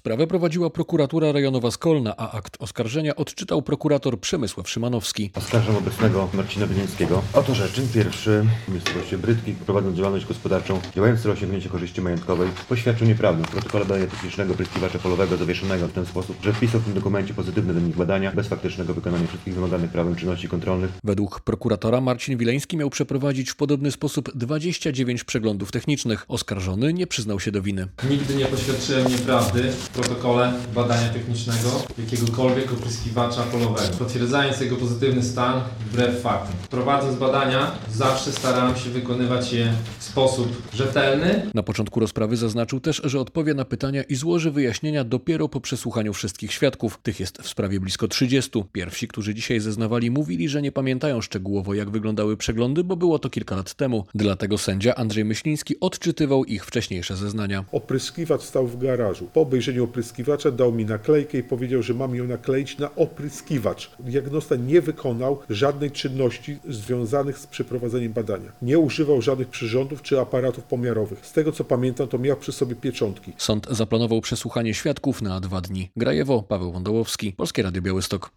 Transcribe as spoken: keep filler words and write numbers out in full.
Sprawę prowadziła prokuratura rejonowa z Kolna, a akt oskarżenia odczytał prokurator Przemysław Szymanowski. Oskarżam obecnego Marcina Wileńskiego o to, że czyn pierwszy w miejscowości Brytki, prowadząc działalność gospodarczą, działając w celu osiągnięcia korzyści majątkowej, poświadczył nieprawdę w protokole badania technicznego pryskiwacza polowego zawieszonego w ten sposób, że wpisał w tym dokumencie pozytywny wynik badania bez faktycznego wykonania wszystkich wymaganych prawem czynności kontrolnych. Według prokuratora Marcin Wileński miał przeprowadzić w podobny sposób dwadzieścia dziewięć przeglądów technicznych. Oskarżony nie przyznał się do winy. Nigdy nie poświadczyłem nieprawdy w protokole badania technicznego jakiegokolwiek opryskiwacza polowego, potwierdzając jego pozytywny stan wbrew faktom. Prowadząc badania, zawsze starałem się wykonywać je w sposób rzetelny. Na początku rozprawy zaznaczył też, że odpowie na pytania i złoży wyjaśnienia dopiero po przesłuchaniu wszystkich świadków. Tych jest w sprawie blisko trzydziestu. Pierwsi, którzy dzisiaj zeznawali, mówili, że nie pamiętają szczegółowo, jak wyglądały przeglądy, bo było to kilka lat temu. Dlatego sędzia Andrzej Myśliński odczytywał ich wcześniejsze zeznania. Opryskiwacz stał w garażu. Po obejrzeniu opryskiwacza dał mi naklejkę i powiedział, że mam ją nakleić na opryskiwacz. Diagnosta nie wykonał żadnej czynności związanych z przeprowadzeniem badania. Nie używał żadnych przyrządów czy aparatów pomiarowych. Z tego co pamiętam, to miał przy sobie pieczątki. Sąd zaplanował przesłuchanie świadków na dwa dni. Grajewo, Paweł Wądołowski, Polskie Radio Białystok.